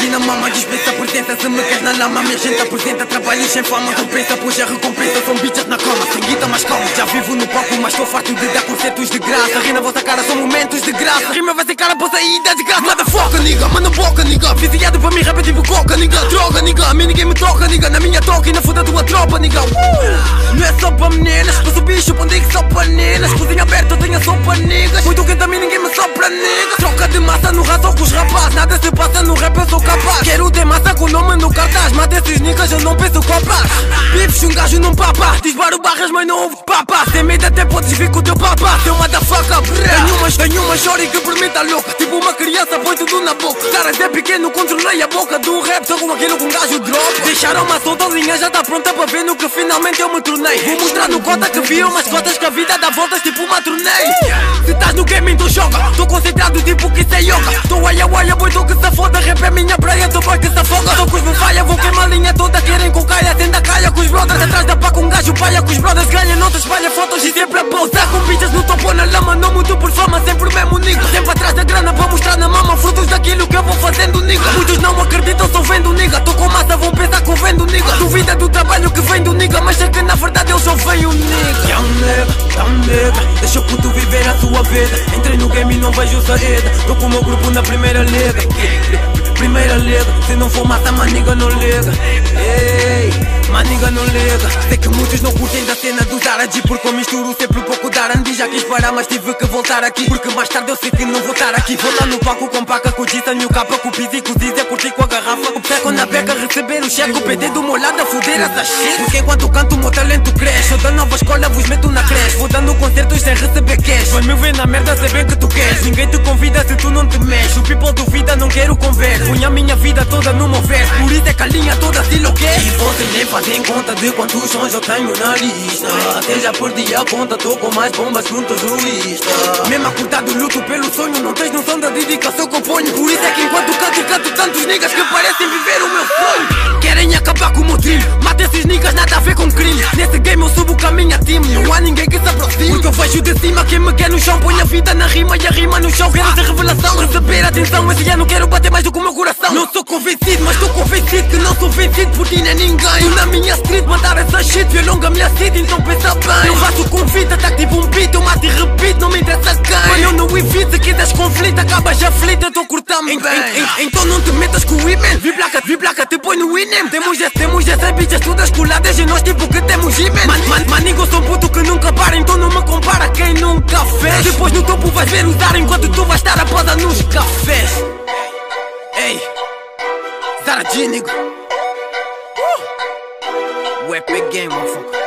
na mama, dispensa presença. Se me queres na lama, minha gente apresenta. Trabalho sem fama, compensa, pois a recompensa são bichas na cama. Sem guita, mas calma, já vivo no palco, mas estou farto de dar concertos de graça. Rir na vossa cara são momentos de graça. Rima vai ser cara pra sair da desgraça. Motherfucker, nigga, manda boca, nigga. Viciado pra mim, rap tipo coca, nigga. Droga, nigga, a mim ninguém me toca, nigga. Na minha toca e na foda tua tropa, nigga. Não é só pra meninas, pois o bicho pondei que só pra nenas. Cozinha aberta, eu tenho sopa, niggas. Muito quente a mim, ninguém me sopra, nigga. Troca de massa no raso com os rapazes. Nada se passa no rap, eu sou capaz. Quero ter massa com o nome no cartaz. Mas desses niggas eu não penso copas. Bifes, um gajo não papa. Disparo barras, mas não ouve papa. Sem medo até podes vir com o teu papa. Seu motherfucker, tenho uma shorty que por mim tá louca. Tipo uma criança, põe tudo na boca. Caras é pequeno, controlei a boca do rap. Só com aquilo com um gajo drop. Deixaram uma soltazinha, já tá pronta pra ver no que finalmente eu me tornei. Vou mostrar no cota que vi umas cotas que a vida dá voltas tipo uma torneio. Se estás no game então joga. Tô concentrado tipo que isso é yoga. Tô aia, boi, tô que se foda. Rap é minha praia, tô boy que se afoga. Tô com os me falha, vou queimar a linha toda. Querem com caia, tenda a caia com os brothers. Atrás da pá com um gajo paia com os brothers. Ganha, não te espalha fotos e sempre a pousar. Com bichas no topo na lama, não muito por fama. Sempre o mesmo nigga. Sempre atrás da grana pra mostrar na mama. Frutos daquilo que eu vou fazendo, nigga. Muitos não acreditam, só vendo, nigga. Tô com massa, vão pensar que eu vendo, nigga. Duvida do trabalho que vem do nigga. Mas sei que na verdade eu só venho, nigga. Young nigga, deixa o puto viver a sua vida. Entrei no game e não vejo saída. Tô com o meu grupo na primeira liga. Primeira liga, se não for massa, maniga não liga. Ei, maniga não liga. Sei que muitos não curtem da cena dos Aradi, porque eu misturo sempre um pouco de Arandi. Já quis parar, mas tive que voltar aqui, porque mais tarde eu sei que não vou estar aqui. Vou lá no palco com paca, com Dissa, new capa, com Pizzi e com Zizé, curti com a garrafa. O peco na beca, receber o cheque, o PD do meu lado a foder essa shit. Porque enquanto canto o meu talento cresce. Eu da nova escola vos meto na creche. Vou dando concertos sem receber cash. Vai me ver na merda, sei bem que tu queres. Ninguém te convida se tu não te mexes. O people duvida, não quero conversa. Põe a minha vida toda no meu verso. Por isso é que a linha toda se enlouquece. E vocês nem fazem conta de quantos sons eu tenho na lista. Até já perdi a conta, tô com mais bombas que um terrorista. Mesmo acordado luto pelo sonho, não tens noção da dedicação que eu ponho. Por isso é que enquanto canto tantos niggas que parecem viver o meu sonho. Querem acabar com o meu trilho. Mata esses niggas, nada a ver com crime. Nesse game eu subo com a minha team. Não há ninguém que se aproxime. Porque eu vejo de cima quem me quer no chão. Põe a vida na rima e a rima no chão. Quero ter revelação, receber atenção. Esse ano quero bater mais do que o meu coração. Não sou convencido, mas estou convencido que não sou vencido por ti nem ninguém. Tu na minha street mandar essa shit, violonga a minha city, então pensa bem. Eu faço convite, ataque tipo um beat, eu mato e repito, não me interessa quem. Mas eu não evito, se quiseres conflito, acabas aflito, eu tô cortando bem. Então não te metas com o imen. Vi placa, te põe no inem. Temos essas bichas todas coladas e nós tipo que temos imen. Manigo, sou um puto que nunca para, então não me compara quem nunca fez. Depois no topo vais ver usar enquanto tu vais estar a poda nos cafés. Ei, Zara G, nigga. Epic game, motherfucker.